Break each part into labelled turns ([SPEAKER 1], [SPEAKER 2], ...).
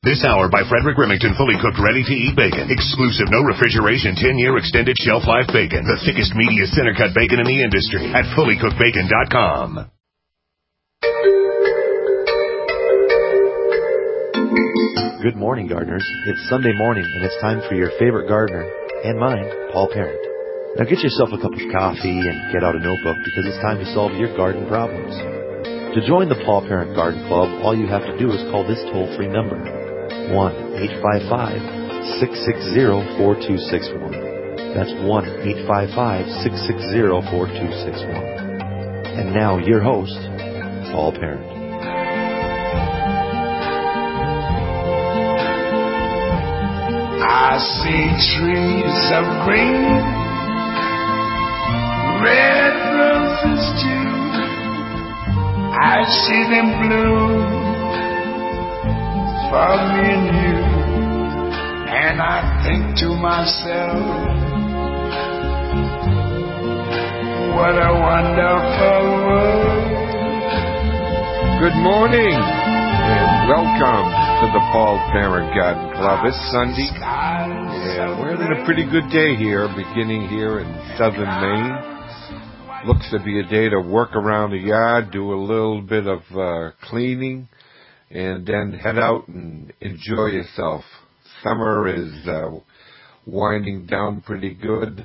[SPEAKER 1] This hour by Frederick Remington, fully cooked, ready-to-eat bacon. Exclusive, no refrigeration, 10-year extended shelf life bacon. The thickest, meatiest center-cut bacon in the industry at fullycookedbacon.com.
[SPEAKER 2] Good morning, gardeners. It's Sunday morning, and it's time for your favorite gardener, and mine, Paul Parent. Now get yourself a cup of coffee and get out a notebook because it's time to solve your garden problems. To join the Paul Parent Garden Club, all you have to do is call this toll-free number, 1-855-660-4261. That's 1-855-660-4261. And now, your host, Paul Parent.
[SPEAKER 3] I see trees of green, red roses too. I see them bloom for me and you. And I think to myself, what a wonderful world.
[SPEAKER 4] Good morning and welcome to the Paul Parent Garden Club. It's Sunday, and we're having a pretty good day here, beginning here in southern Maine. Looks to be a day to work around the yard, do a little bit of cleaning, and then head out and enjoy yourself. Summer is winding down pretty good.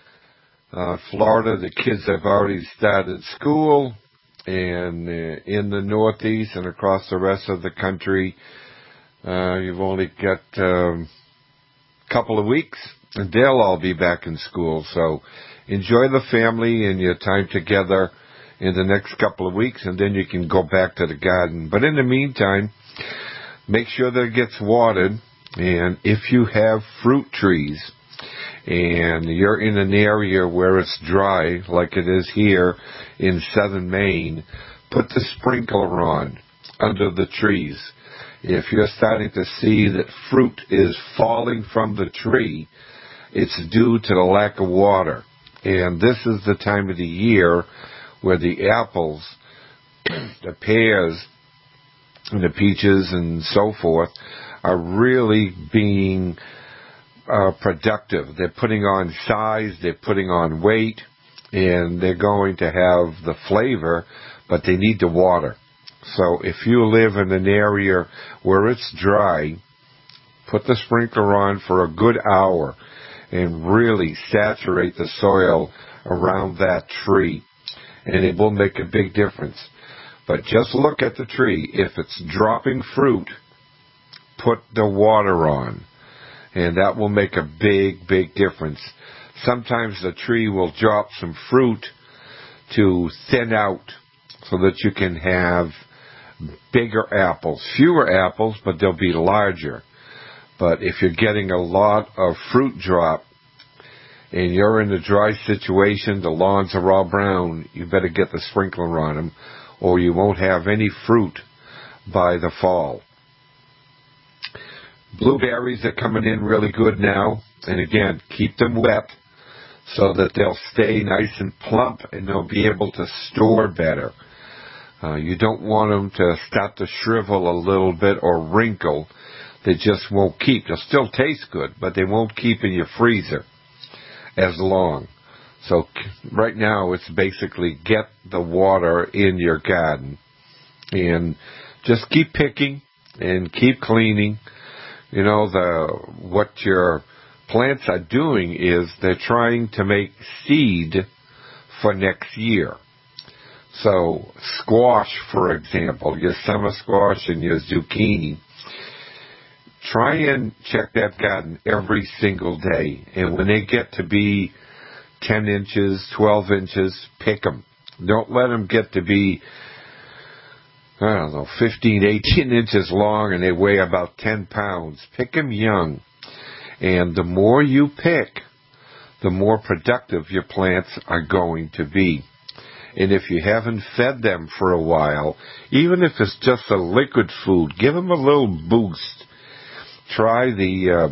[SPEAKER 4] Florida, the kids have already started school, and in the Northeast and across the rest of the country, you've only got a couple of weeks, and they'll all be back in school. So enjoy the family and your time together in the next couple of weeks, and then you can go back to the garden. But in the meantime, make sure that it gets watered. And if you have fruit trees and you're in an area where it's dry, like it is here in southern Maine, put the sprinkler on under the trees. If you're starting to see that fruit is falling from the tree, it's due to the lack of water. And this is the time of the year where the apples, the pears, and the peaches and so forth are really being productive. They're putting on size, they're putting on weight, and they're going to have the flavor, but they need the water. So if you live in an area where it's dry, put the sprinkler on for a good hour and really saturate the soil around that tree, and it will make a big difference. But just look at the tree. If it's dropping fruit, put the water on, and that will make a big, big difference. Sometimes the tree will drop some fruit to thin out so that you can have bigger apples. Fewer apples, but they'll be larger. But if you're getting a lot of fruit drop and you're in a dry situation, the lawns are all brown, you better get the sprinkler on them, or you won't have any fruit by the fall. Blueberries are coming in really good now, and again, keep them wet so that they'll stay nice and plump and they'll be able to store better. You don't want them to start to shrivel a little bit or wrinkle. They just won't keep. They'll still taste good, but they won't keep in your freezer as long. So right now it's basically get the water in your garden and just keep picking and keep cleaning. You know, what your plants are doing is they're trying to make seed for next year. So squash, for example, your summer squash and your zucchini, try and check that garden every single day. And when they get to be 10 inches, 12 inches, pick them. Don't let them get to be, 15, 18 inches long and they weigh about 10 pounds. Pick them young. And the more you pick, the more productive your plants are going to be. And if you haven't fed them for a while, even if it's just a liquid food, give them a little boost. Try the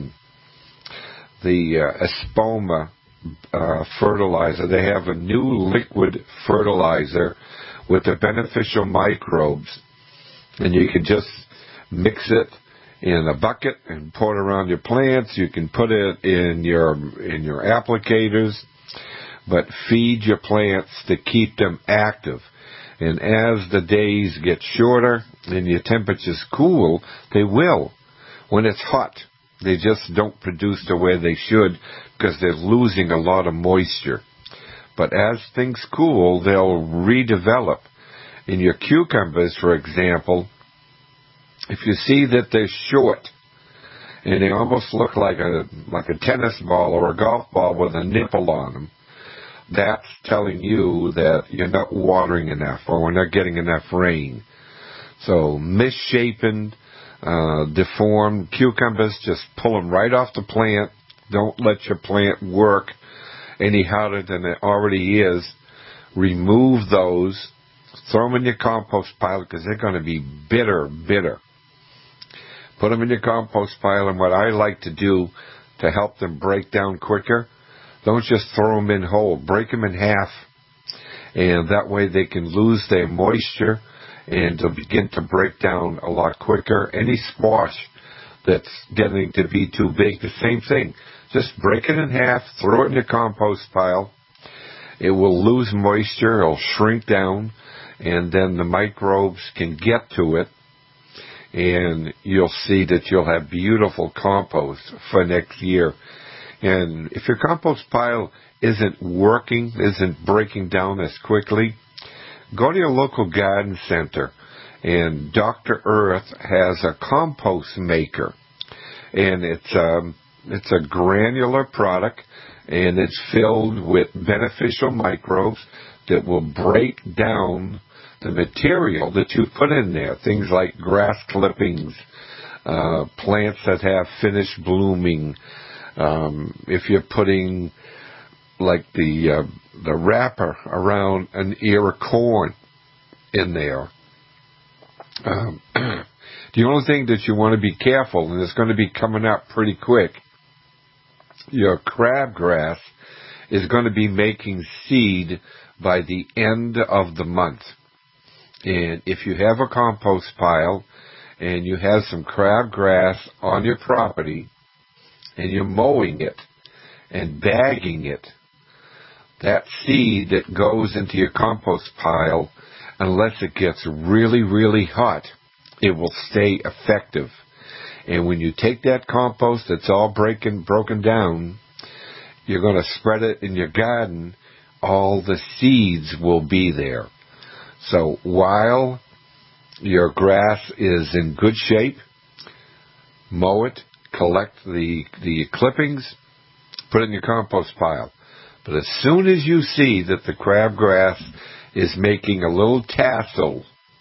[SPEAKER 4] Espoma fertilizer. They have a new liquid fertilizer with the beneficial microbes, and you can just mix it in a bucket and pour it around your plants. You can put it in your applicators, but feed your plants to keep them active. And as the days get shorter and your temperatures cool, they will. When it's hot, they just don't produce the way they should because they're losing a lot of moisture. But as things cool, they'll redevelop. In your cucumbers, for example, if you see that they're short and they almost look like a tennis ball or a golf ball with a nipple on them, that's telling you that you're not watering enough or we're not getting enough rain. So misshapen, deformed cucumbers, just pull them right off the plant. Don't let your plant work any harder than it already is. Remove those. Throw them in your compost pile because they're going to be bitter. Put them in your compost pile, and what I like to do to help them break down quicker, don't just throw them in whole. Break them in half, and that way they can lose their moisture, and they'll begin to break down a lot quicker. Any squash that's getting to be too big, the same thing. Just break it in half, throw it in your compost pile. It will lose moisture, it'll shrink down, and then the microbes can get to it, and you'll see that you'll have beautiful compost for next year. And if your compost pile isn't working, isn't breaking down as quickly, go to your local garden center, and Dr. Earth has a compost maker, and it's a granular product, and it's filled with beneficial microbes that will break down the material that you put in there, things like grass clippings, plants that have finished blooming. If you're putting like the wrapper around an ear of corn in there, the only thing that you want to be careful, and it's going to be coming up pretty quick, your crabgrass is going to be making seed by the end of the month. And if you have a compost pile and you have some crabgrass on your property and you're mowing it and bagging it, that seed that goes into your compost pile, unless it gets really, really hot, it will stay effective. And when you take that compost that's all broken down, you're going to spread it in your garden, all the seeds will be there. So while your grass is in good shape, mow it, collect the clippings, put it in your compost pile. But as soon as you see that the crabgrass is making a little tassel,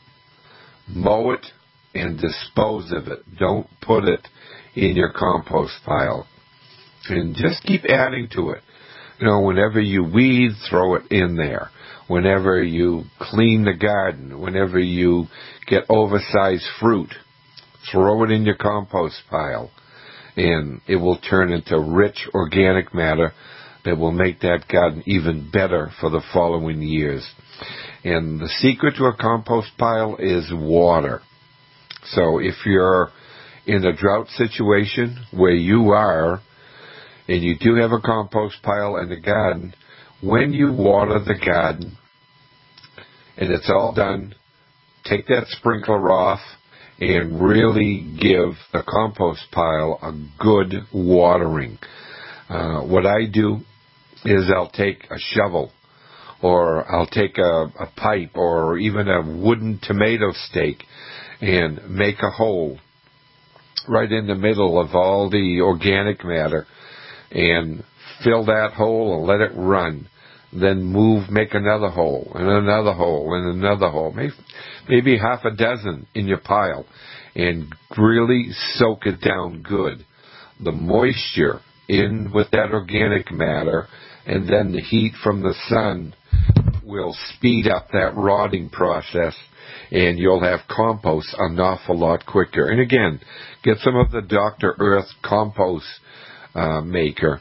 [SPEAKER 4] mow it and dispose of it. Don't put it in your compost pile. And just keep adding to it. You know, whenever you weed, throw it in there. Whenever you clean the garden, whenever you get oversized fruit, throw it in your compost pile. And it will turn into rich organic matter that will make that garden even better for the following years. And the secret to a compost pile is water. So if you're in a drought situation where you are, and you do have a compost pile in the garden, when you water the garden and it's all done, take that sprinkler off and really give the compost pile a good watering. What I do is I'll take a shovel, or I'll take a pipe, or even a wooden tomato stake and make a hole right in the middle of all the organic matter and fill that hole and let it run. Then make another hole and another hole and another hole, maybe half a dozen in your pile, and really soak it down good. The moisture in with that organic matter and then the heat from the sun will speed up that rotting process, and you'll have compost an awful lot quicker. And again, get some of the Dr. Earth compost maker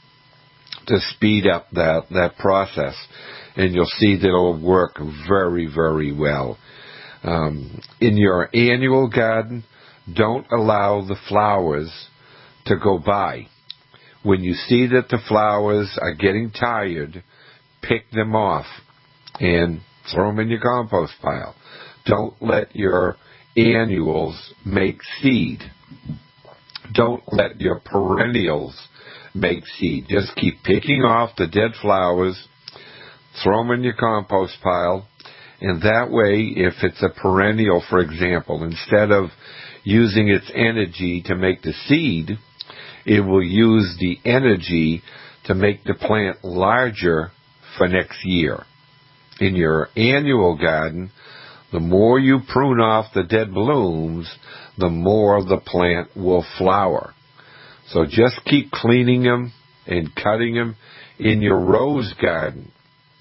[SPEAKER 4] to speed up that process, and you'll see that it'll work very, very well. In your annual garden, don't allow the flowers to go by. When you see that the flowers are getting tired, pick them off and throw them in your compost pile. Don't let your annuals make seed. Don't let your perennials make seed. Just keep picking off the dead flowers, throw them in your compost pile, and that way, if it's a perennial, for example, instead of using its energy to make the seed, it will use the energy to make the plant larger for next year. In your annual garden, the more you prune off the dead blooms, the more the plant will flower. So just keep cleaning them and cutting them. In your rose garden,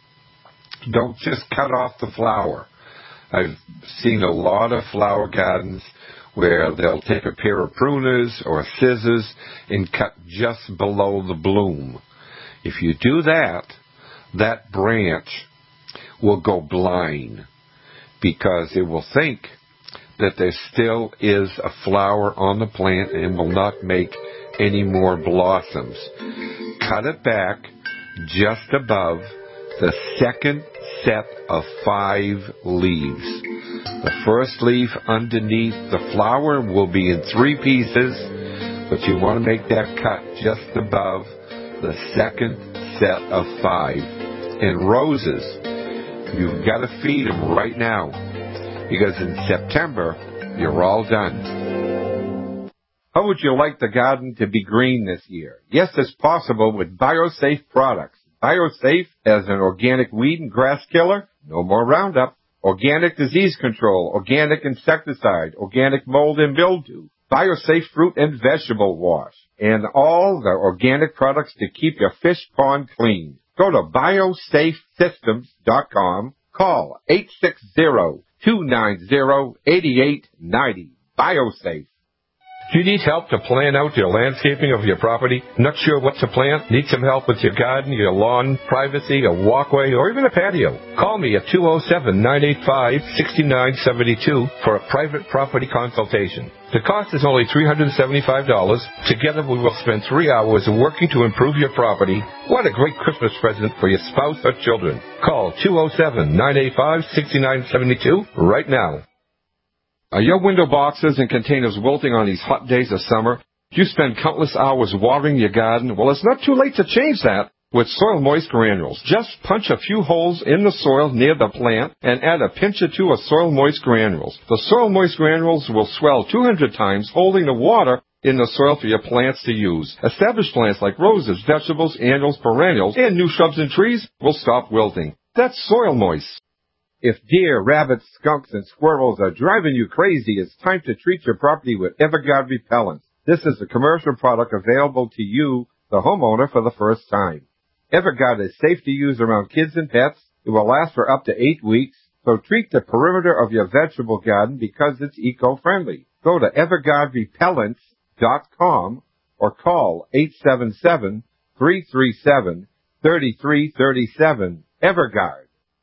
[SPEAKER 4] don't just cut off the flower. I've seen a lot of flower gardens where they'll take a pair of pruners or scissors and cut just below the bloom. If you do that, that branch will go blind because it will think that there still is a flower on the plant and will not make any more blossoms. Cut it back just above the second set of 5 leaves. The first leaf underneath the flower will be in 3 pieces, but you want to make that cut just above the second set of 5. And roses, you've got to feed them right now, because in September, you're all done. How would you like the garden to be green this year? Yes, it's possible with BioSafe products. BioSafe as an organic weed and grass killer, no more Roundup, organic disease control, organic insecticide, organic mold and mildew, BioSafe fruit and vegetable wash, and all the organic products to keep your fish pond clean. Go to biosafesystems.com. Call 860-290-8890. BioSafe.
[SPEAKER 5] Do you need help to plan out your landscaping of your property? Not sure what to plant? Need some help with your garden, your lawn, privacy, a walkway, or even a patio? Call me at 207-985-6972 for a private property consultation. The cost is only $375. Together we will spend 3 hours working to improve your property. What a great Christmas present for your spouse or children. Call 207-985-6972 right now.
[SPEAKER 6] Are your window boxes and containers wilting on these hot days of summer? Do you spend countless hours watering your garden? Well, it's not too late to change that with Soil Moist Granules. Just punch a few holes in the soil near the plant and add a pinch or two of Soil Moist Granules. The Soil Moist Granules will swell 200 times, holding the water in the soil for your plants to use. Established plants like roses, vegetables, annuals, perennials, and new shrubs and trees will stop wilting. That's Soil Moist. If deer, rabbits, skunks, and squirrels are driving you crazy, it's time to treat your property with Everguard Repellent. This is a commercial product available to you, the homeowner, for the first time. Everguard is safe to use around kids and pets. It will last for up to 8 weeks. So treat the perimeter of your vegetable garden because it's eco-friendly. Go to EverguardRepellents.com or call 877-337-3337. Everguard.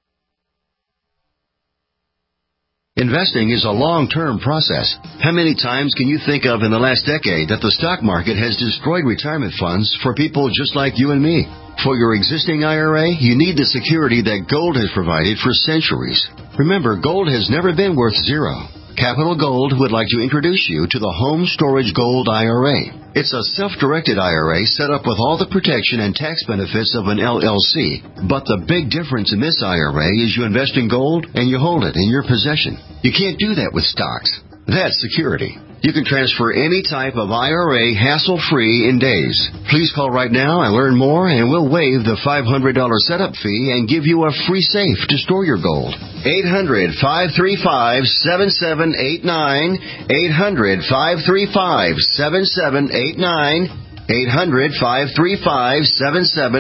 [SPEAKER 7] Investing is a long-term process. How many times can you think of in the last decade that the stock market has destroyed retirement funds for people just like you and me? For your existing IRA, you need the security that gold has provided for centuries. Remember, gold has never been worth zero. Capital Gold would like to introduce you to the Home Storage Gold IRA. It's a self-directed IRA set up with all the protection and tax benefits of an LLC. But the big difference in this IRA is you invest in gold and you hold it in your possession. You can't do that with stocks. That's security. You can transfer any type of IRA hassle-free in days. Please call right now and learn more, and we'll waive the $500 setup fee and give you a free safe to store your gold. 800-535-7789. 800-535-7789.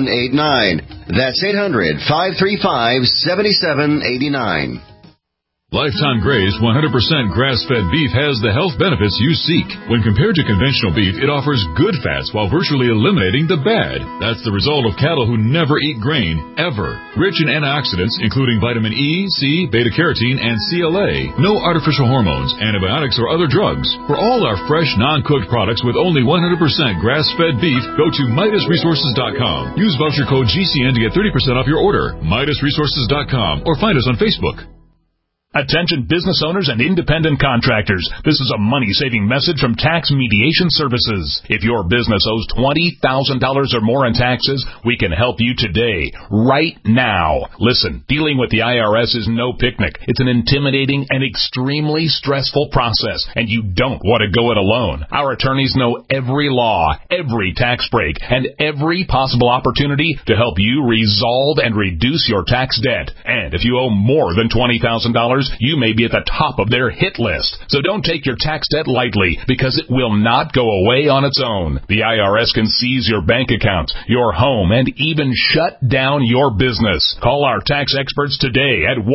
[SPEAKER 7] 800-535-7789. That's 800-535-7789.
[SPEAKER 8] Lifetime Grazed 100% grass-fed beef has the health benefits you seek. When compared to conventional beef, it offers good fats while virtually eliminating the bad. That's the result of cattle who never eat grain, ever. Rich in antioxidants, including vitamin E, C, beta-carotene, and CLA. No artificial hormones, antibiotics, or other drugs. For all our fresh, non-cooked products with only 100% grass-fed beef, go to MidasResources.com. Use voucher code GCN to get 30% off your order. MidasResources.com or find us on Facebook.
[SPEAKER 9] Attention business owners and independent contractors. This is a money-saving message from Tax Mediation Services. If your business owes $20,000 or more in taxes, we can help you today, right now. Listen, dealing with the IRS is no picnic. It's an intimidating and extremely stressful process, and you don't want to go it alone. Our attorneys know every law, every tax break, and every possible opportunity to help you resolve and reduce your tax debt. And if you owe more than $20,000, you may be at the top of their hit list. So don't take your tax debt lightly, because it will not go away on its own. The IRS can seize your bank accounts, your home, and even shut down your business. Call our tax experts today at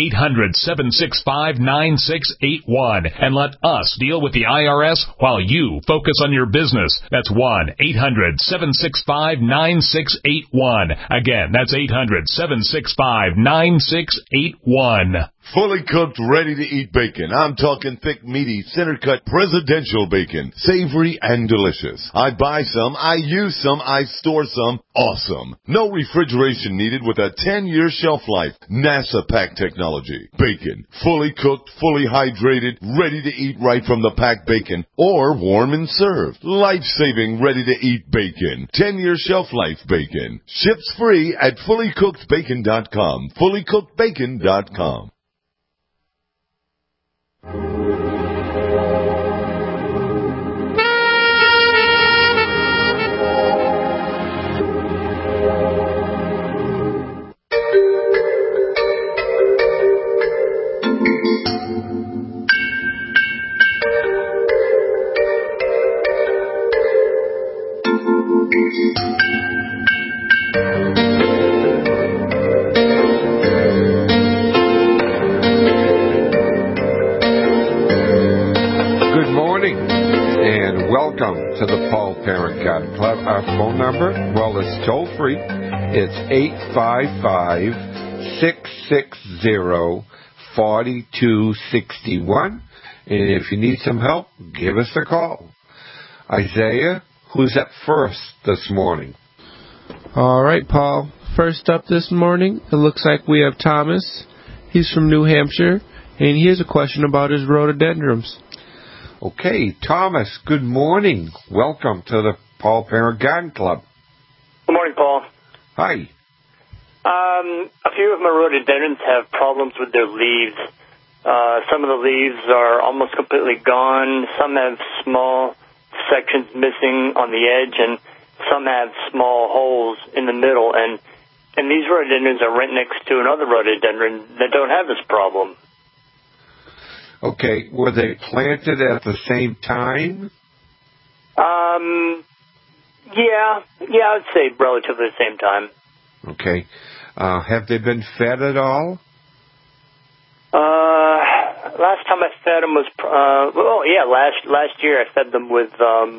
[SPEAKER 9] 1-800-765-9681 and let us deal with the IRS while you focus on your business. That's 1-800-765-9681. Again, that's 800-765-9681.
[SPEAKER 10] Fully cooked, ready-to-eat bacon. I'm talking thick, meaty, center-cut, presidential bacon. Savory and delicious. I buy some, I use some, I store some. Awesome. No refrigeration needed with a 10-year shelf life. NASA pack technology. Bacon. Fully cooked, fully hydrated, ready to eat right from the packed bacon. Or warm and served. Life-saving, ready-to-eat bacon. 10-year shelf life bacon. Ships free at fullycookedbacon.com. Fullycookedbacon.com.
[SPEAKER 4] Welcome to the Paul Parent Garden Club. Our phone number, well, it's toll free. It's 855-660-4261. And if you need some help, give us a call. Isaiah, who's up first this morning?
[SPEAKER 11] All right, Paul. First up this morning, it looks like we have Thomas. He's from New Hampshire, and he has a question about his rhododendrons.
[SPEAKER 4] Okay, Thomas, good morning. Welcome to the Paul Parent Garden Club.
[SPEAKER 12] Good morning, Paul.
[SPEAKER 4] Hi.
[SPEAKER 12] A few of my rhododendrons have problems with their leaves. Some of the leaves are almost completely gone. Some have small sections missing on the edge, and some have small holes in the middle. And these rhododendrons are right next to another rhododendron that don't have this problem.
[SPEAKER 4] Okay, were they planted at the same time?
[SPEAKER 12] Yeah, I'd say relatively the same time.
[SPEAKER 4] Okay. Have they been fed at all?
[SPEAKER 12] Last time I fed them was, last year I fed them with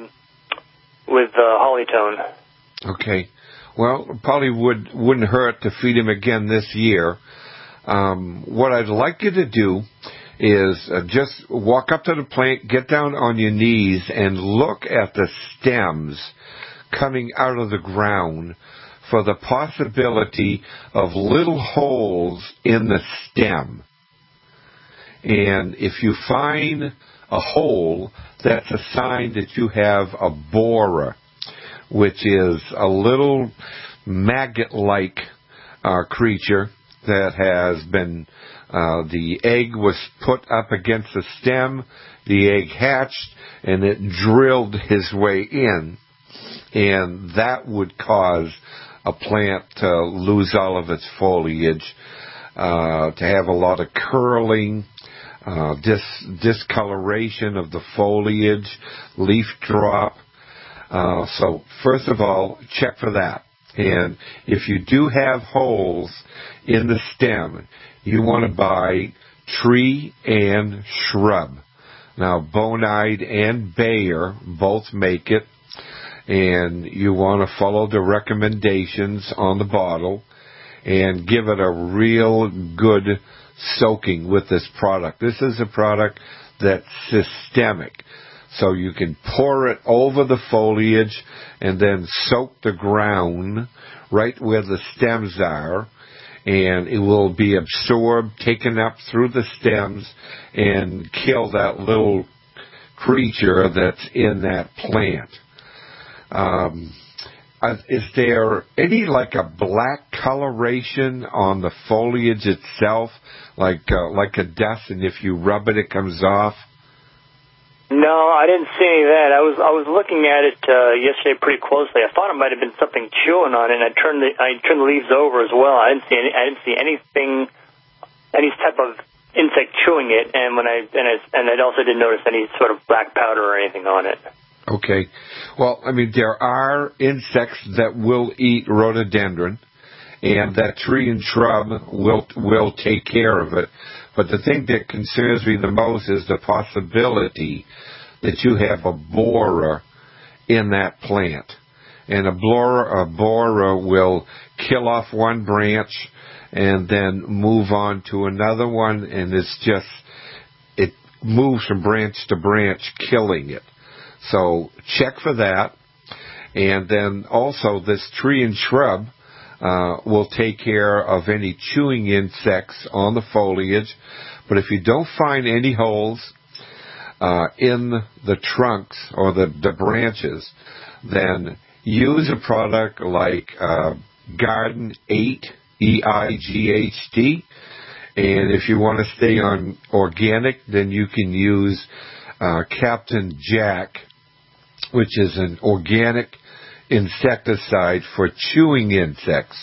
[SPEAKER 12] Hollytone.
[SPEAKER 4] Okay. Well, probably wouldn't hurt to feed him again this year. What I'd like you to do is just walk up to the plant, get down on your knees, and look at the stems coming out of the ground for the possibility of little holes in the stem. And if you find a hole, that's a sign that you have a borer, which is a little maggot-like creature that has been, the egg was put up against the stem, the egg hatched, and it drilled his way in. And that would cause a plant to lose all of its foliage, to have a lot of curling, discoloration of the foliage, leaf drop. So first of all, check for that. And if you do have holes in the stem, you want to buy tree and shrub. Now, Bonide and Bayer both make it, and you want to follow the recommendations on the bottle and give it a real good soaking with this product. This is a product that's systemic. So you can pour it over the foliage and then soak the ground right where the stems are, and it will be absorbed, taken up through the stems, and kill that little creature that's in that plant. Is there any like a black coloration on the foliage itself, like a dust, and if you rub it, it comes off?
[SPEAKER 12] No, I didn't see any of that. I was looking at it yesterday pretty closely. I thought it might have been something chewing on it, and I turned the leaves over as well. I didn't see anything, any type of insect chewing it, and I also didn't notice any sort of black powder or anything on it.
[SPEAKER 4] Okay. Well, I mean, there are insects that will eat rhododendron, and that tree and shrub will take care of it. But the thing that concerns me the most is the possibility that you have a borer in that plant. And a borer will kill off one branch and then move on to another one, and it moves from branch to branch, killing it. So check for that. And then also this tree and shrub will take care of any chewing insects on the foliage. But if you don't find any holes in the trunks or the branches, then use a product like Garden 8, EIGHT. And if you want to stay on organic, then you can use Captain Jack, which is an organic insecticide for chewing insects.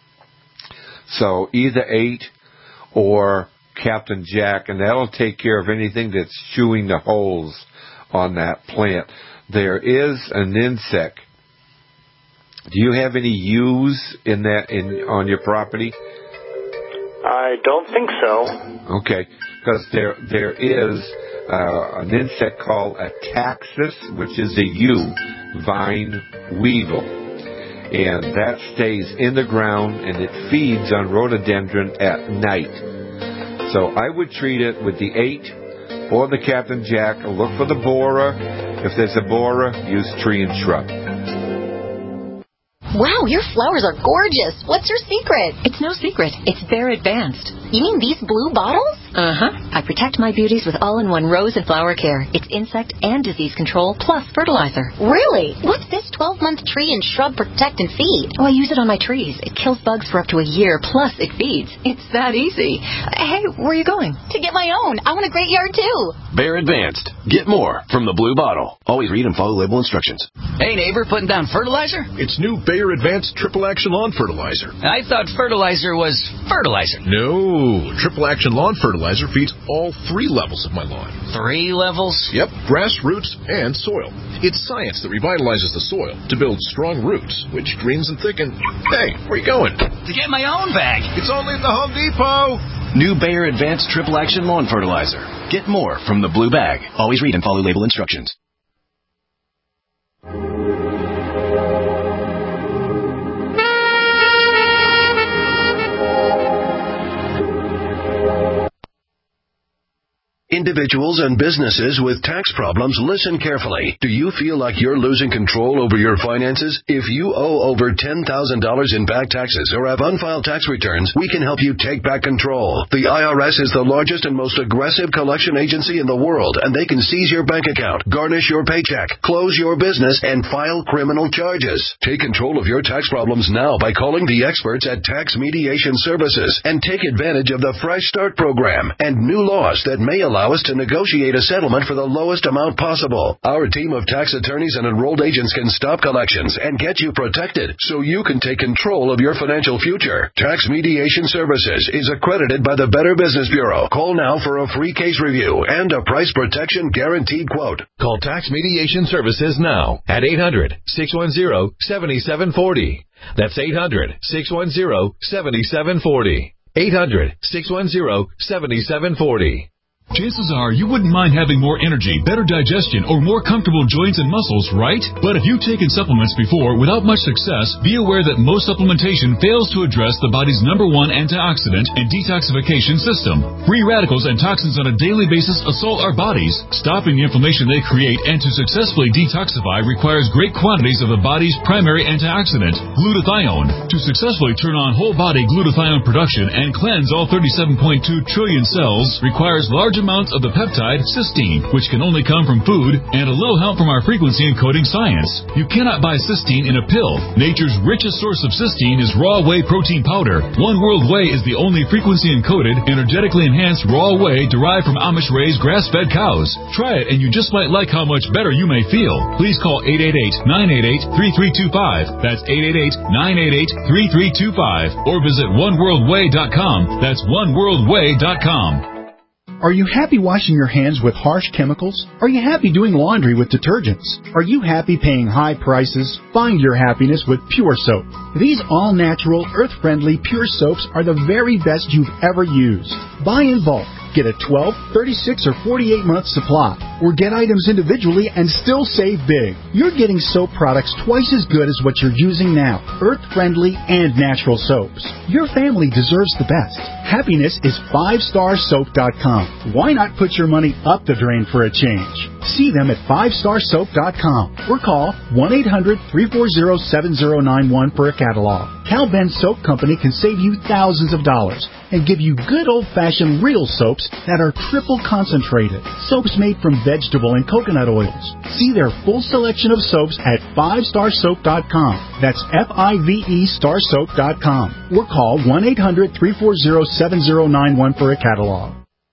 [SPEAKER 4] So either 8 or Captain Jack, and that'll take care of anything that's chewing the holes on that plant. There is an insect. Do you have any yews on your property?
[SPEAKER 12] I don't think so.
[SPEAKER 4] Okay, because there is an insect called a taxus, which is a yew vine weevil, and that stays in the ground and it feeds on rhododendron at night. So I would treat it with the 8 or the Captain Jack. Look for the borer. If there's a borer, use tree and shrub.
[SPEAKER 13] Wow, your flowers are gorgeous. What's your secret?
[SPEAKER 14] It's no secret. It's Bare Advanced.
[SPEAKER 13] You mean these blue bottles?
[SPEAKER 14] Uh-huh. I protect my beauties with all-in-one rose and flower care. It's insect and disease control plus fertilizer.
[SPEAKER 13] Really? What's this 12-month tree and shrub protect and feed?
[SPEAKER 14] Oh, I use it on my trees. It kills bugs for up to a year, plus it feeds. It's that easy. Hey, where are you going?
[SPEAKER 13] To get my own. I want a great yard, too.
[SPEAKER 15] Bare Advanced. Get more from the blue bottle. Always read and follow label instructions.
[SPEAKER 16] Hey, neighbor, putting down fertilizer?
[SPEAKER 17] It's new Bare Advanced Triple Action Lawn Fertilizer.
[SPEAKER 16] I thought fertilizer was fertilizer.
[SPEAKER 17] No. Triple Action Lawn Fertilizer feeds all 3 levels of my lawn.
[SPEAKER 16] 3 levels?
[SPEAKER 17] Yep. Grass, roots, and soil. It's science that revitalizes the soil to build strong roots, which greens and thicken. Hey, where are you going?
[SPEAKER 16] To get my own bag.
[SPEAKER 17] It's only at the Home Depot.
[SPEAKER 15] New Bayer Advanced Triple Action Lawn Fertilizer. Get more from the blue bag. Always read and follow label instructions.
[SPEAKER 18] Individuals and businesses with tax problems, listen carefully. Do you feel like you're losing control over your finances? If you owe over $10,000 in back taxes or have unfiled tax returns, we can help you take back control. The IRS is the largest and most aggressive collection agency in the world, and they can seize your bank account, garnish your paycheck, close your business, and file criminal charges. Take control of your tax problems now by calling the experts at Tax Mediation Services and take advantage of the Fresh Start program and new laws that may allow us to negotiate a settlement for the lowest amount possible. Our team of tax attorneys and enrolled agents can stop collections and get you protected so you can take control of your financial future. Tax Mediation Services is accredited by the Better Business Bureau. Call now for a free case review and a price protection guaranteed quote.
[SPEAKER 19] Call Tax Mediation Services now at 800-610-7740. That's 800-610-7740. 800-610-7740.
[SPEAKER 8] Chances are you wouldn't mind having more energy, better digestion, or more comfortable joints and muscles, right? But if you've taken supplements before without much success, be aware that most supplementation fails to address the body's number one antioxidant and detoxification system. Free radicals and toxins on a daily basis assault our bodies. Stopping the inflammation they create and to successfully detoxify requires great quantities of the body's primary antioxidant, glutathione. To successfully turn on whole body glutathione production and cleanse all 37.2 trillion cells requires large amounts of the peptide cysteine, which can only come from food, and a little help from our frequency encoding science. You cannot buy cysteine in a pill. Nature's richest source of cysteine is raw whey protein powder. One World Whey is the only frequency encoded, energetically enhanced raw whey derived from Amish-raised grass-fed cows. Try it and you just might like how much better you may feel. Please call 888-988-3325. That's 888-988-3325. Or visit oneworldwhey.com. That's oneworldwhey.com.
[SPEAKER 20] Are you happy washing your hands with harsh chemicals? Are you happy doing laundry with detergents? Are you happy paying high prices? Find your happiness with Pure Soap. These all-natural, earth-friendly Pure Soaps are the very best you've ever used. Buy in bulk. Get a 12, 36, or 48-month supply. Or get items individually and still save big. You're getting soap products twice as good as what you're using now. Earth-friendly and natural soaps. Your family deserves the best. Happiness is 5starsoap.com. Why not put your money up the drain for a change? See them at 5starsoap.com or call 1-800-340-7091 for a catalog. Cal Ben Soap Company can save you thousands of dollars and give you good old-fashioned real soaps that are triple concentrated. Soaps made from vegetable and coconut oils. See their full selection of soaps at 5starsoap.com. That's F-I-V-E starsoap.com. Or call 1-800-340-7091 for a catalog.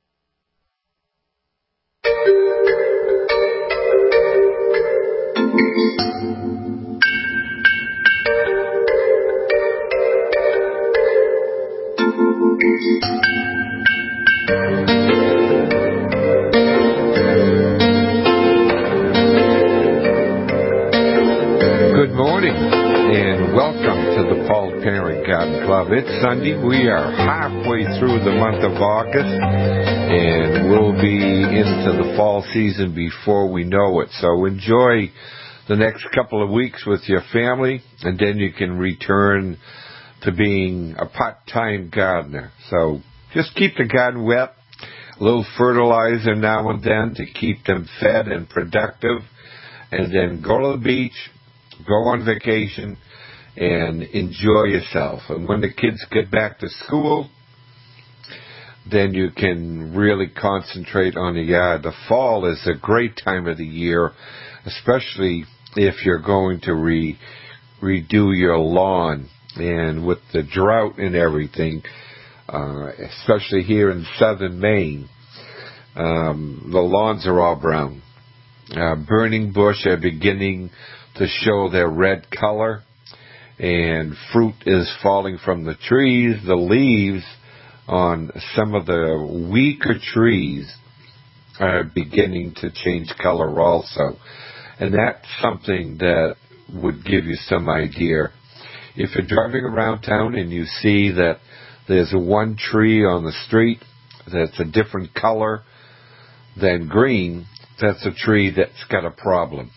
[SPEAKER 4] Good morning, and welcome to the Paul Parent Garden Club. It's Sunday. We are halfway through the month of August, and we'll be into the fall season before we know it. So enjoy the next couple of weeks with your family, and then you can return to being a part-time gardener. So just keep the garden wet, a little fertilizer now and then to keep them fed and productive, and then go to the beach, go on vacation, and enjoy yourself. And when the kids get back to school, then you can really concentrate on the yard. The fall is a great time of the year, especially if you're going to redo your lawn. And with the drought and everything, especially here in southern Maine, the lawns are all brown. Burning bush are beginning to show their red color, and fruit is falling from the trees. The leaves on some of the weaker trees are beginning to change color also. And that's something that would give you some idea. If you're driving around town and you see that there's one tree on the street that's a different color than green, that's a tree that's got a problem.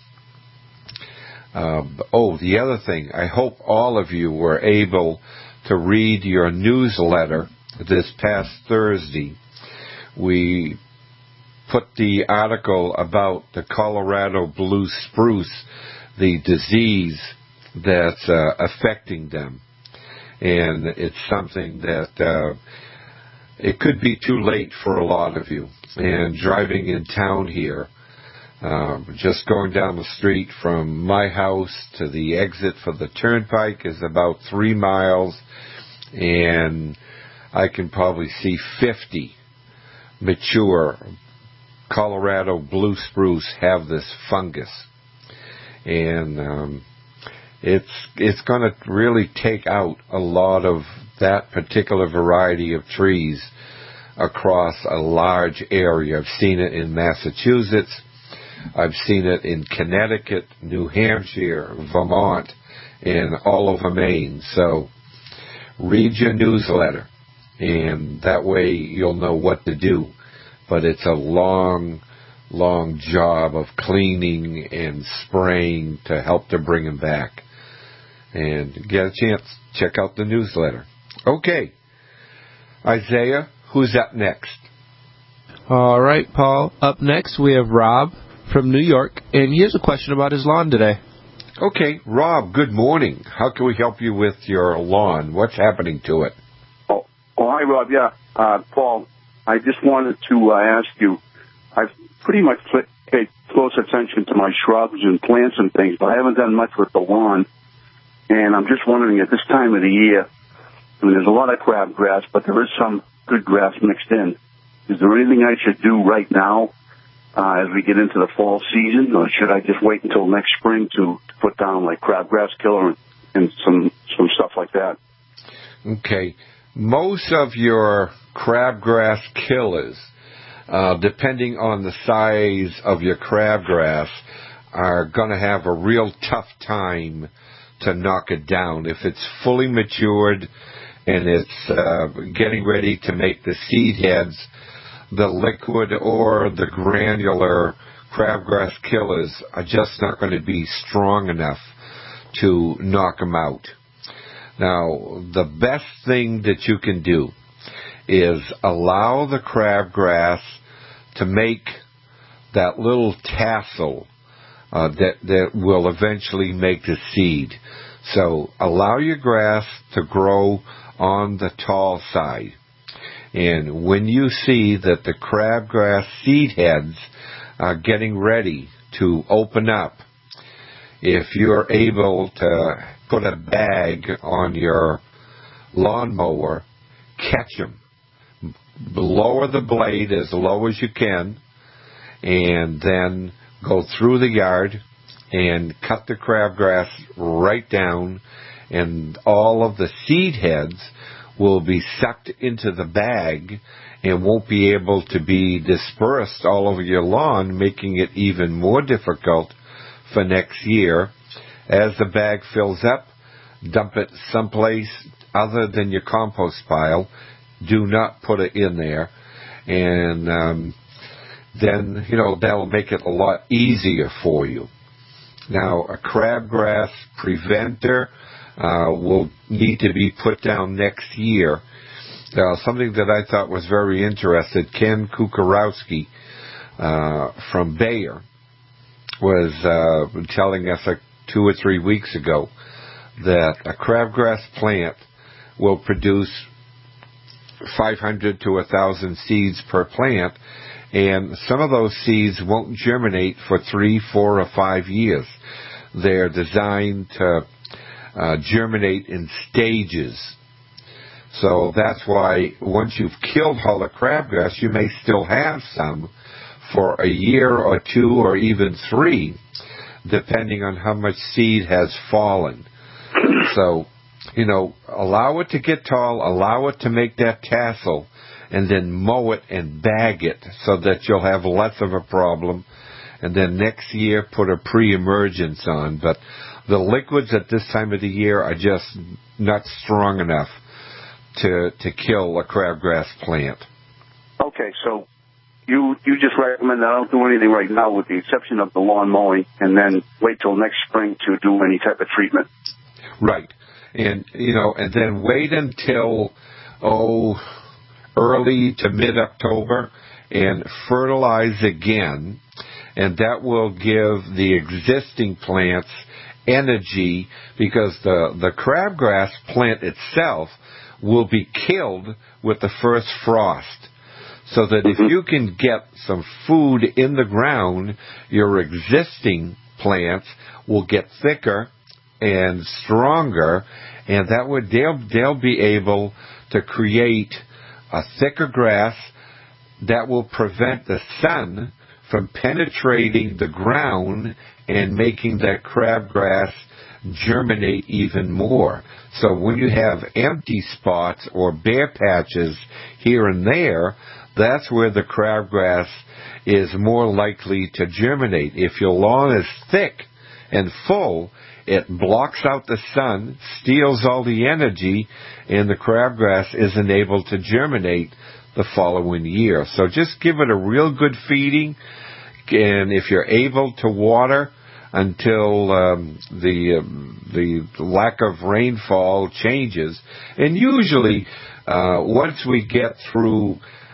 [SPEAKER 4] The other thing, I hope all of you were able to read your newsletter this past Thursday. We put the article about the Colorado blue spruce, the disease that's affecting them. And it's something that it could be too late for a lot of you. And driving in town here, just going down the street from my house to the exit for the turnpike is about 3 miles, and I can probably see 50 mature Colorado blue spruce have this fungus. And it's going to really take out a lot of that particular variety of trees across a large area. I've seen it in Massachusetts. I've seen it in Connecticut, New Hampshire, Vermont, and all over Maine. So read your newsletter. and that way you'll know what to do. But it's a long job of cleaning and spraying to help to bring them back. And get a chance, check out the newsletter. Okay, Isaiah, who's up next?
[SPEAKER 11] All right, Paul. Up next, we have Rob from New York, and he has a question about his lawn today.
[SPEAKER 4] Okay, Rob, good morning. How can we help you with your lawn? What's happening to it?
[SPEAKER 21] Oh, hi, Rob. Yeah, Paul, I just wanted to ask you, I've pretty much paid close attention to my shrubs and plants and things, but I haven't done much with the lawn. And I'm just wondering, at this time of the year, I mean, there's a lot of crabgrass, but there is some good grass mixed in. Is there anything I should do right now as we get into the fall season, or should I just wait until next spring to put down like crabgrass killer and some stuff like that?
[SPEAKER 4] Okay. Most of your crabgrass killers, depending on the size of your crabgrass, are going to have a real tough time to knock it down. If it's fully matured and it's getting ready to make the seed heads, the liquid or the granular crabgrass killers are just not going to be strong enough to knock them out. Now, the best thing that you can do is allow the crabgrass to make that little tassel that will eventually make the seed. So allow your grass to grow on the tall side. And when you see that the crabgrass seed heads are getting ready to open up, if you're able to put a bag on your lawnmower, catch them. Lower the blade as low as you can, and then go through the yard and cut the crabgrass right down, and all of the seed heads will be sucked into the bag and won't be able to be dispersed all over your lawn, making it even more difficult for next year. As the bag fills up, dump it someplace other than your compost pile. Do not put it in there. And then, that'll make it a lot easier for you. Now, a crabgrass preventer will need to be put down next year. Something that I thought was very interesting, Ken Kukarowski from Bayer was telling us 2 or 3 weeks ago that a crabgrass plant will produce 500 to 1,000 seeds per plant, and some of those seeds won't germinate for 3, 4, or 5 years. They're designed to germinate in stages. So that's why once you've killed all the crabgrass, you may still have some for a year or 2 or even 3, depending on how much seed has fallen. So, allow it to get tall, allow it to make that tassel, and then mow it and bag it so that you'll have less of a problem. And then next year, put a pre-emergence on. But the liquids at this time of the year are just not strong enough to kill a crabgrass plant.
[SPEAKER 21] Okay, so you just recommend that I don't do anything right now with the exception of the lawn mowing, and then wait till next spring to do any type of treatment.
[SPEAKER 4] Right. And, and then wait until, early to mid-October and fertilize again, and that will give the existing plants energy, because the crabgrass plant itself will be killed with the first frost. So that if you can get some food in the ground, your existing plants will get thicker and stronger, and that would they'll be able to create a thicker grass that will prevent the sun from penetrating the ground and making that crabgrass germinate even more. So when you have empty spots or bare patches here and there, that's where the crabgrass is more likely to germinate. If your lawn is thick And full, it blocks out the sun, steals all the energy, and the crabgrass isn't able to germinate the following year. So just give it a real good feeding, and if you're able to water until the lack of rainfall changes, and usually once we get through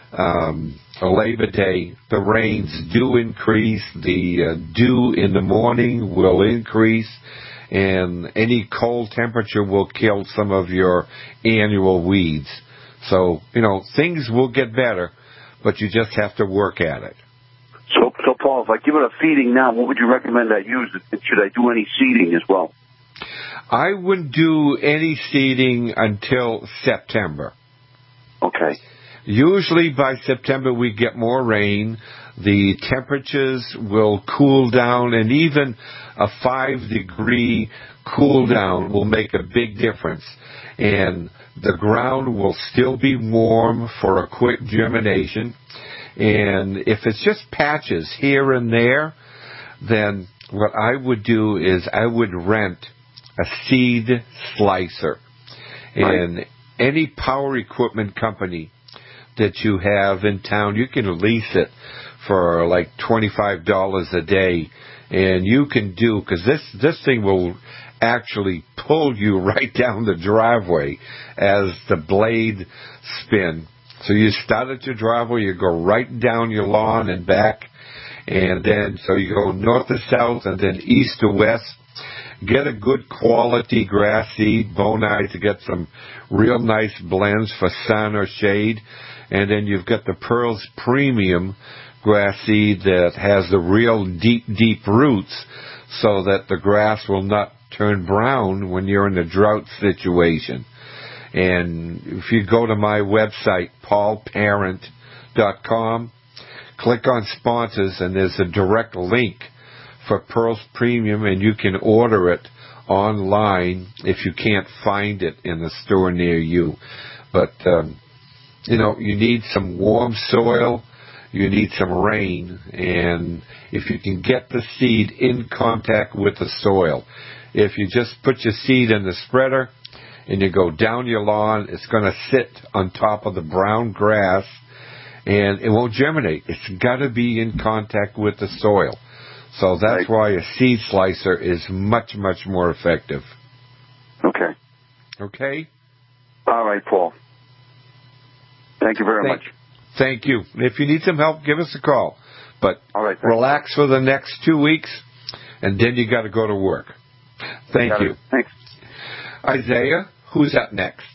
[SPEAKER 4] Labor Day, the rains do increase, the dew in the morning will increase, and any cold temperature will kill some of your annual weeds. So, things will get better, but you just have to work at it.
[SPEAKER 21] So Paul, if I give it a feeding now, what would you recommend I use? Should I do any seeding as well?
[SPEAKER 4] I wouldn't do any seeding until September.
[SPEAKER 21] Okay.
[SPEAKER 4] Usually by September we get more rain, the temperatures will cool down, and even a 5-degree cool down will make a big difference. And the ground will still be warm for a quick germination. And if it's just patches here and there, then what I would do is I would rent a seed slicer. And any power equipment company that you have in town, you can lease it for like $25 a day. And you can do, because this thing will actually pull you right down the driveway as the blade spin. So you start at your driveway, you go right down your lawn and back, and then so you go north to south and then east to west. Get a good quality grass seed, Bonide, to get some real nice blends for sun or shade. And then you've got the Pearls Premium grass seed that has the real deep roots so that the grass will not turn brown when you're in a drought situation. And if you go to my website, paulparent.com, click on sponsors, and there's a direct link for Pearls Premium, and you can order it online if you can't find it in the store near you. But, you need some warm soil, you need some rain, and if you can get the seed in contact with the soil. If you just put your seed in the spreader and you go down your lawn, it's going to sit on top of the brown grass, and it won't germinate. It's got to be in contact with the soil. So that's why a seed slicer is much, much more effective.
[SPEAKER 21] Okay.
[SPEAKER 4] Okay?
[SPEAKER 21] All right, Paul. Thank you very much.
[SPEAKER 4] Thank you. If you need some help, give us a call. But relax for the next 2 weeks, and then you got to go to work. Thank you.
[SPEAKER 21] Thanks.
[SPEAKER 4] Isaiah, who's up next?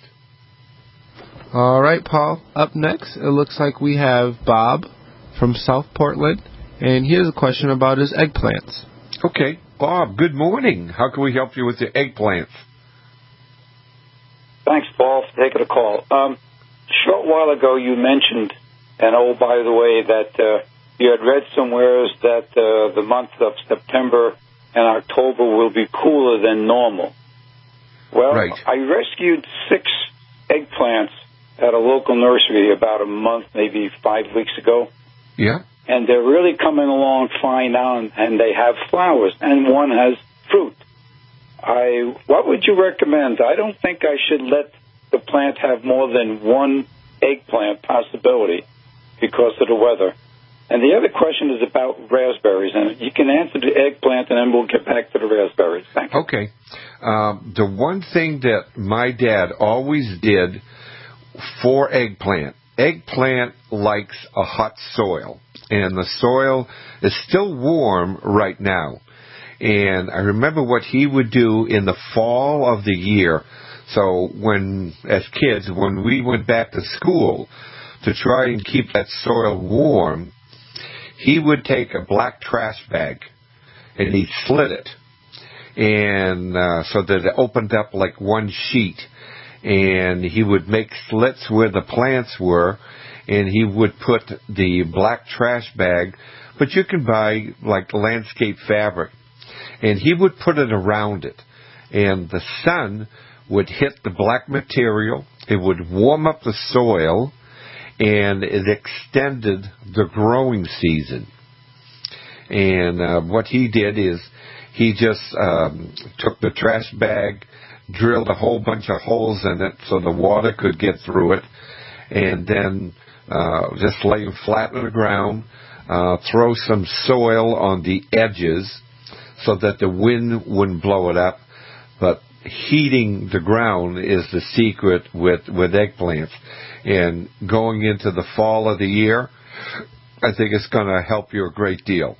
[SPEAKER 11] All right, Paul. Up next, it looks like we have Bob from South Portland, and he has a question about his eggplants.
[SPEAKER 4] Okay. Bob, good morning. How can we help you with your eggplants?
[SPEAKER 1] Thanks, Paul, for taking a call. A short while ago you mentioned, and by the way, that you had read somewhere that the month of September and October will be cooler than normal. Well, I rescued 6 eggplants at a local nursery about a month, maybe 5 weeks ago.
[SPEAKER 4] Yeah.
[SPEAKER 1] And they're really coming along fine now, and they have flowers, and one has fruit. What would you recommend? I don't think I should let the plant have more than one eggplant possibility because of the weather. And the other question is about raspberries, and you can answer the eggplant, and then we'll get back to the raspberries. Thank you.
[SPEAKER 4] Okay. The one thing that my dad always did for eggplant likes a hot soil, and the soil is still warm right now. And I remember what he would do in the fall of the year. So as kids, when we went back to school to try and keep that soil warm, he would take a black trash bag and he'd slit it, and so that it opened up like one sheet. And he would make slits where the plants were, and he would put the black trash bag, but you can buy like landscape fabric, and he would put it around it. And the sun would hit the black material, it would warm up the soil, and it extended the growing season. And what he did is he just took the trash bag, drilled a whole bunch of holes in it so the water could get through it, and then just lay them flat on the ground, throw some soil on the edges so that the wind wouldn't blow it up. But heating the ground is the secret with eggplants. And going into the fall of the year, I think it's going to help you a great deal.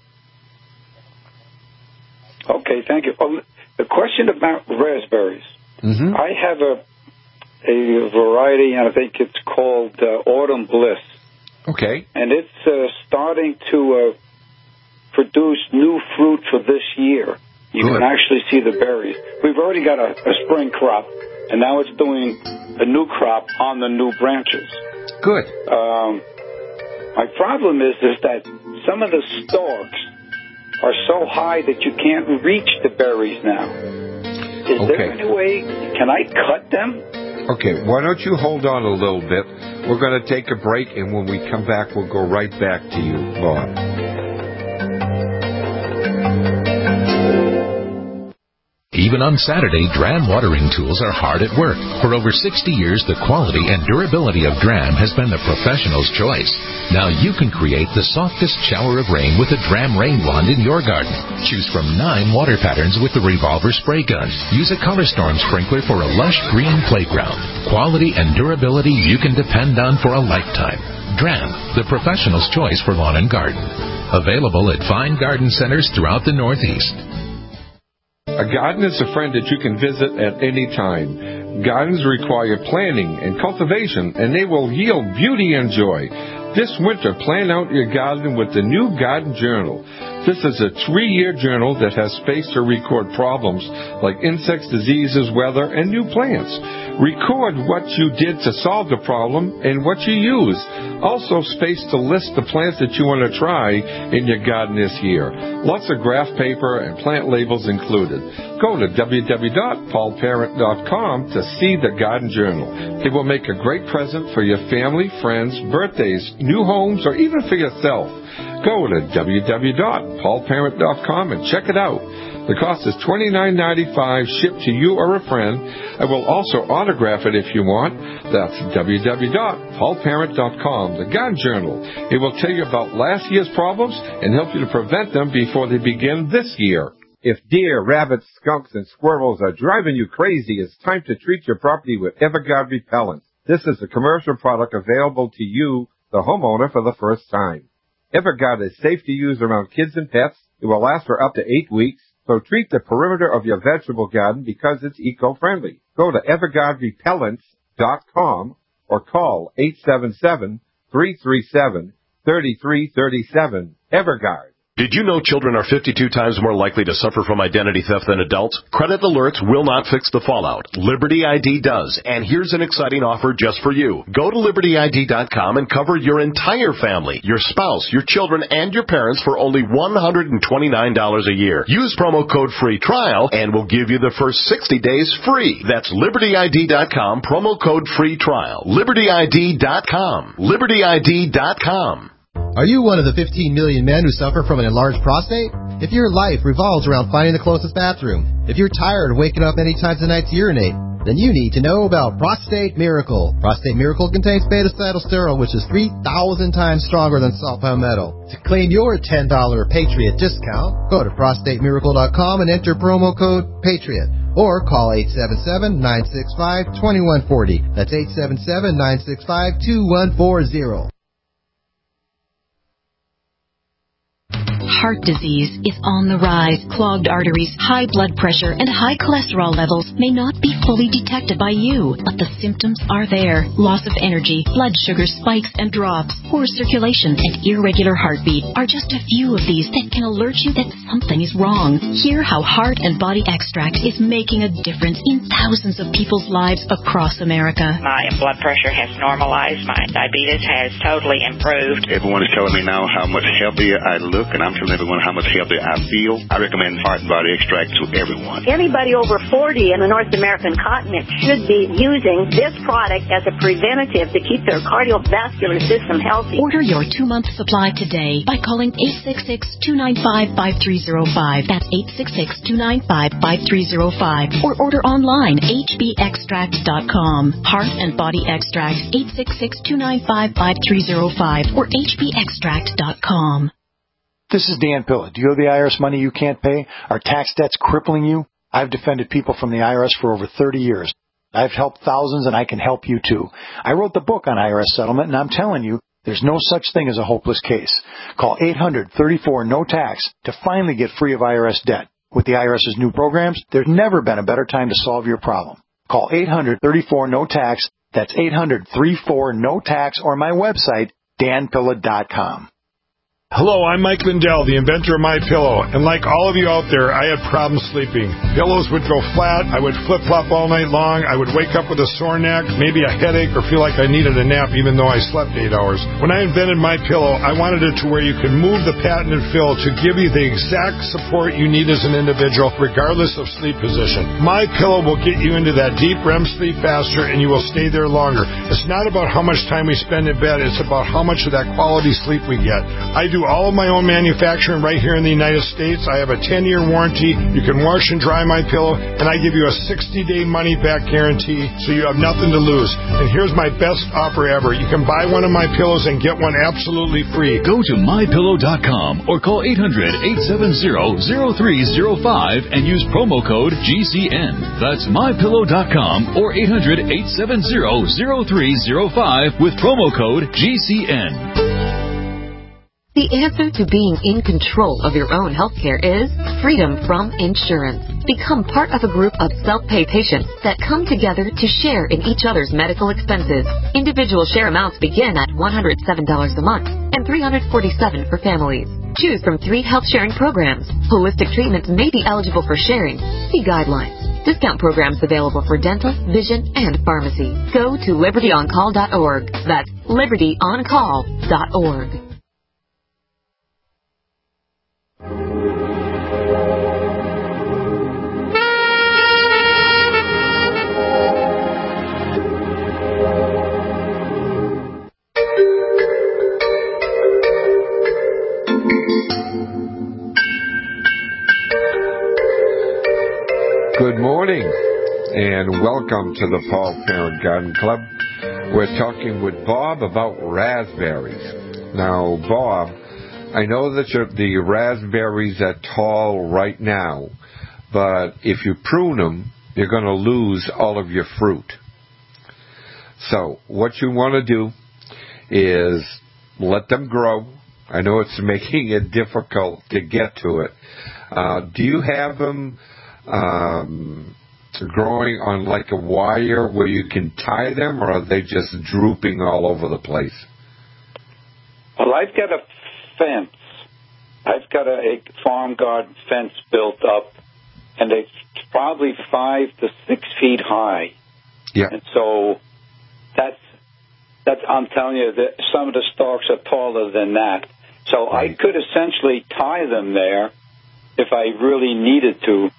[SPEAKER 1] Okay, thank you. The question about raspberries.
[SPEAKER 4] Mm-hmm.
[SPEAKER 1] I have a variety, and I think it's called Autumn Bliss.
[SPEAKER 4] Okay.
[SPEAKER 1] And it's starting to produce new fruit for this year. You can actually see the berries. We've already got a spring crop, and now it's doing a new crop on the new branches.
[SPEAKER 4] Good.
[SPEAKER 1] My problem is that some of the stalks are so high that you can't reach the berries now. Is there any way, can I cut them?
[SPEAKER 4] Okay, why don't you hold on a little bit? We're going to take a break, and when we come back, we'll go right back to you, Bob.
[SPEAKER 2] Even on Saturday, Dram watering tools are hard at work. For over 60 years, the quality and durability of Dram has been the professional's choice. Now you can create the softest shower of rain with a Dram rain wand in your garden. Choose from 9 water patterns with the revolver spray gun. Use a Color Storm sprinkler for a lush green playground. Quality and durability you can depend on for a lifetime. Dram, the professional's choice for lawn and garden. Available at fine garden centers throughout the Northeast.
[SPEAKER 4] A garden is a friend that you can visit at any time. Gardens require planning and cultivation, and they will yield beauty and joy. This winter, plan out your garden with the new Garden Journal. This is a 3-year journal that has space to record problems like insects, diseases, weather, and new plants. Record what you did to solve the problem and what you used. Also space to list the plants that you want to try in your garden this year. Lots of graph paper and plant labels included. Go to www.paulparent.com to see the Garden Journal. It will make a great present for your family, friends, birthdays, new homes, or even for yourself. Go to www.paulparent.com and check it out. The cost is $29.95 shipped to you or a friend. I will also autograph it if you want. That's www.paulparent.com, the Garden Journal. It will tell you about last year's problems and help you to prevent them before they begin this year.
[SPEAKER 5] If deer, rabbits, skunks, and squirrels are driving you crazy, it's time to treat your property with Everguard Repellent. This is a commercial product available to you, the homeowner, for the first time. Everguard is safe to use around kids and pets. It will last for up to 8 weeks. So treat the perimeter of your vegetable garden because it's eco-friendly. Go to EverguardRepellents.com or call 877-337-3337. Everguard.
[SPEAKER 17] Did you know children are 52 times more likely to suffer from identity theft than adults? Credit alerts will not fix the fallout. Liberty ID does, and here's an exciting offer just for you. Go to LibertyID.com and cover your entire family, your spouse, your children, and your parents for only $129 a year. Use promo code FREETRIAL, and we'll give you the first 60 days free. That's LibertyID.com, promo code FREETRIAL. LibertyID.com. LibertyID.com.
[SPEAKER 22] Are you one of the 15 million men who suffer from an enlarged prostate? If your life revolves around finding the closest bathroom, if you're tired of waking up many times a night to urinate, then you need to know about Prostate Miracle. Prostate Miracle contains beta-cytosterol, which is 3,000 times stronger than salt palmetto. To claim your $10 Patriot discount, go to prostatemiracle.com and enter promo code PATRIOT. Or call 877-965-2140. That's 877-965-2140.
[SPEAKER 14] Heart disease is on the rise. Clogged arteries, high blood pressure, and high cholesterol levels may not be fully detected by you, but the symptoms are there. Loss of energy, blood sugar spikes and drops, poor circulation, and irregular heartbeat are just a few of these that can alert you that something is wrong. Hear how Heart and Body Extract is making a difference in thousands of people's lives across America.
[SPEAKER 23] My blood pressure has normalized. My diabetes has totally improved.
[SPEAKER 24] Everyone is telling me now how much healthier I look, and I'm telling everyone how much healthier I feel. I recommend Heart and Body Extract to everyone.
[SPEAKER 25] Anybody over 40 in the North American
[SPEAKER 3] incontinent should be using this product as a preventative to keep their cardiovascular system healthy.
[SPEAKER 14] Order your 2-month supply today by calling 866-295-5305. That's 866-295-5305. Or order online, hbextract.com. Hearth and Body Extract, 866-295-5305 or hbextract.com.
[SPEAKER 6] This is Dan Pilla. Do you owe the IRS money you can't pay? Are tax debts crippling you? I've defended people from the IRS for over 30 years. I've helped thousands, and I can help you too. I wrote the book on IRS settlement, and I'm telling you, there's no such thing as a hopeless case. Call 800-34-NO-TAX to finally get free of IRS debt. With the IRS's new programs, there's never been a better time to solve your problem. Call 800-34-NO-TAX. That's 800-34-NO-TAX, or my website, danpilla.com.
[SPEAKER 7] Hello, I'm Mike Lindell, the inventor of MyPillow, and like all of you out there, I had problems sleeping. Pillows would go flat, I would flip-flop all night long, I would wake up with a sore neck, maybe a headache, or feel like I needed a nap even though I slept 8 hours. When I invented MyPillow, I wanted it to where you could move the patented fill to give you the exact support you need as an individual, regardless of sleep position. MyPillow will get you into that deep REM sleep faster, and you will stay there longer. It's not about how much time we spend in bed, it's about how much of that quality sleep we get. I do all of my own manufacturing right here in the United States. I have a 10-year warranty. You can wash and dry my pillow, and I give you a 60-day money-back guarantee, so you have nothing to lose. And here's my best offer ever. You can buy one of my pillows and get one absolutely free.
[SPEAKER 8] Go to MyPillow.com or call 800-870-0305 and use promo code GCN. That's MyPillow.com or 800-870-0305 with promo code GCN.
[SPEAKER 9] The answer to being in control of your own healthcare is freedom from insurance. Become part of a group of self-pay patients that come together to share in each other's medical expenses. Individual share amounts begin at $107 a month and $347 for families. Choose from 3 health-sharing programs. Holistic treatments may be eligible for sharing. See guidelines. Discount programs available for dental, vision, and pharmacy. Go to libertyoncall.org. That's libertyoncall.org.
[SPEAKER 4] Good morning, and welcome to the Paul Parent Garden Club. We're talking with Bob about raspberries. Now, Bob, I know that the raspberries are tall right now, but if you prune them, you're going to lose all of your fruit. So what you want to do is let them grow. I know it's making it difficult to get to it. Do you have them growing on like a wire where you can tie them, or are they just drooping all over the place?
[SPEAKER 1] Well, I've got a fence. I've got a farm garden fence built up, and it's probably 5 to 6 feet high.
[SPEAKER 4] Yeah.
[SPEAKER 1] And so that's I'm telling you that some of the stalks are taller than that. So I could essentially tie them there if I really needed to.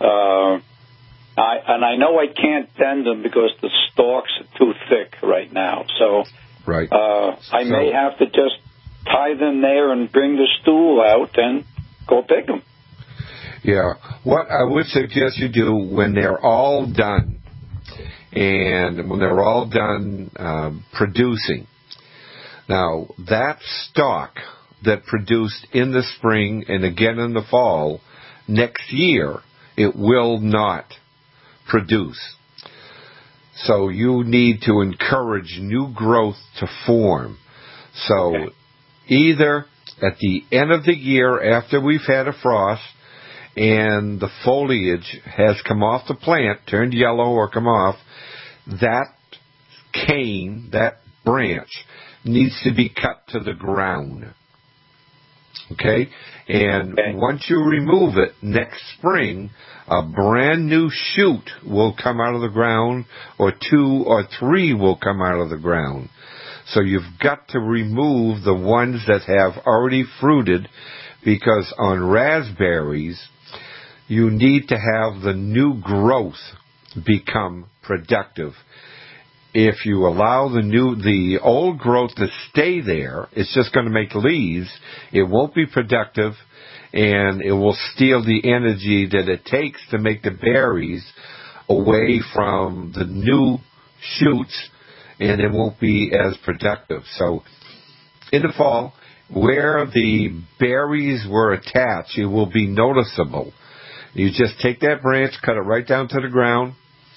[SPEAKER 1] I know I can't bend them because the stalks are too thick right now. So I may have to just tie them there and bring the stool out and go pick them.
[SPEAKER 4] Yeah. What I would suggest you do when they're all done, and when they're all done producing, now that stalk that produced in the spring and again in the fall, next year it will not produce. So you need to encourage new growth to form. So either at the end of the year after we've had a frost and the foliage has come off the plant, turned yellow or come off, that cane, that branch, needs to be cut to the ground. Okay? And once you remove it, next spring, a brand new shoot will come out of the ground, or 2 or 3 will come out of the ground. So you've got to remove the ones that have already fruited, because on raspberries, you need to have the new growth become productive. If you allow the old growth to stay there, it's just going to make leaves. It won't be productive, and it will steal the energy that it takes to make the berries away from the new shoots, and it won't be as productive. So in the fall, where the berries were attached, it will be noticeable. You just take that branch, cut it right down to the ground,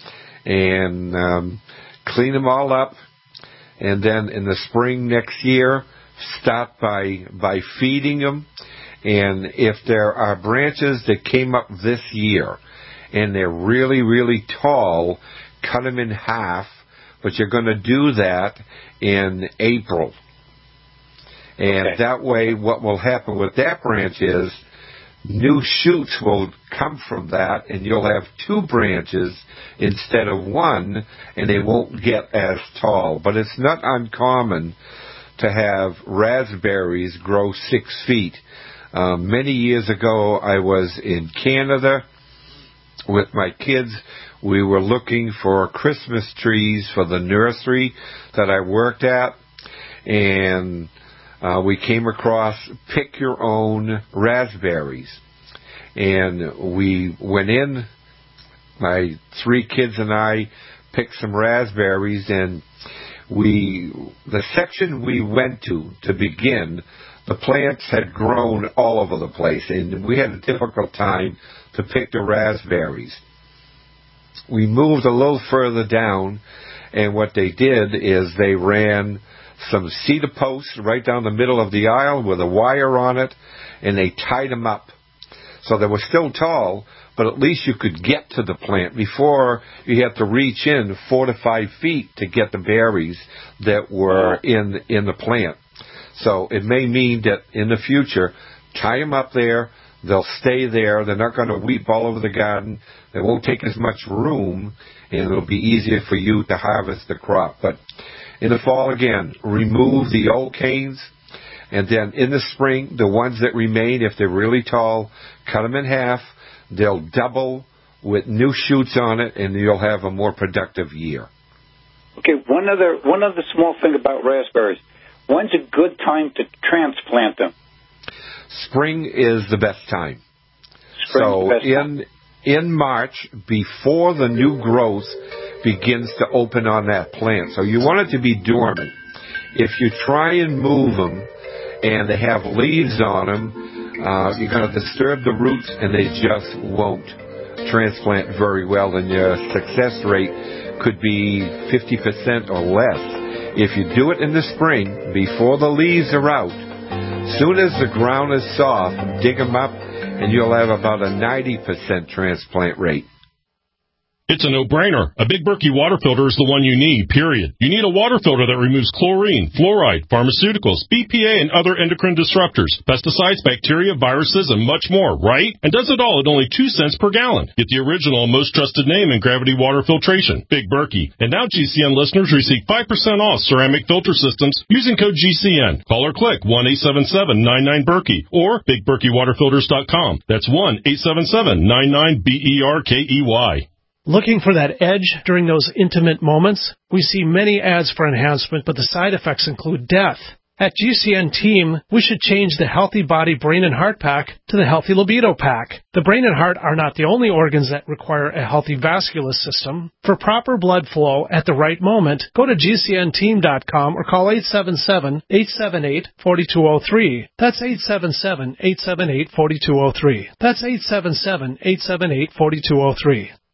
[SPEAKER 4] and clean them all up, and then in the spring next year, start by feeding them. And if there are branches that came up this year and they're really, really tall, cut them in half, but you're going to do that in April. And that way what will happen with that branch is new shoots will come from that, and you'll have two branches instead of one, and they won't get as tall. But it's not uncommon to have raspberries grow 6 feet. Many years ago, I was in Canada with my kids. We were looking for Christmas trees for the nursery that I worked at, and we came across pick your own raspberries. And we went in, my 3 kids and I picked some raspberries, and the section we went to begin, the plants had grown all over the place, and we had a difficult time to pick the raspberries. We moved a little further down, and what they did is they ran some cedar posts right down the middle of the aisle with a wire on it, and they tied them up. So they were still tall, but at least you could get to the plant. Before, you had to reach in 4 to 5 feet to get the berries that were in the plant. So it may mean that in the future, tie them up there, they'll stay there, they're not going to weep all over the garden, they won't take as much room, and it'll be easier for you to harvest the crop. But in the fall, again, remove the old canes, and then in the spring, the ones that remain, if they're really tall, cut them in half. They'll double with new shoots on it, and you'll have a more productive year.
[SPEAKER 1] Okay, one other small thing about raspberries. When's a good time to transplant them?
[SPEAKER 4] Spring is the best time. In March, before the new growth begins to open on that plant. So you want it to be dormant. If you try and move them and they have leaves on them, you're going to disturb the roots, and they just won't transplant very well, and your success rate could be 50% or less. If you do it in the spring, before the leaves are out, soon as the ground is soft, dig them up, and you'll have about a 90% transplant rate.
[SPEAKER 10] It's a no-brainer. A Big Berkey water filter is the one you need, period. You need a water filter that removes chlorine, fluoride, pharmaceuticals, BPA, and other endocrine disruptors, pesticides, bacteria, viruses, and much more, right? And does it all at only 2 cents per gallon. Get the original and most trusted name in gravity water filtration, Big Berkey. And now GCN listeners receive 5% off ceramic filter systems using code GCN. Call or click 1-877-99-BERKEY or BigBerkeyWaterFilters.com. That's 1-877-99-BERKEY.
[SPEAKER 12] Looking for that edge during those intimate moments? We see many ads for enhancement, but the side effects include death. At GCN Team, we should change the Healthy Body, Brain, and Heart Pack to the Healthy Libido Pack. The brain and heart are not the only organs that require a healthy vascular system. For proper blood flow at the right moment, go to GCNteam.com or call 877-878-4203. That's 877-878-4203. That's 877-878-4203.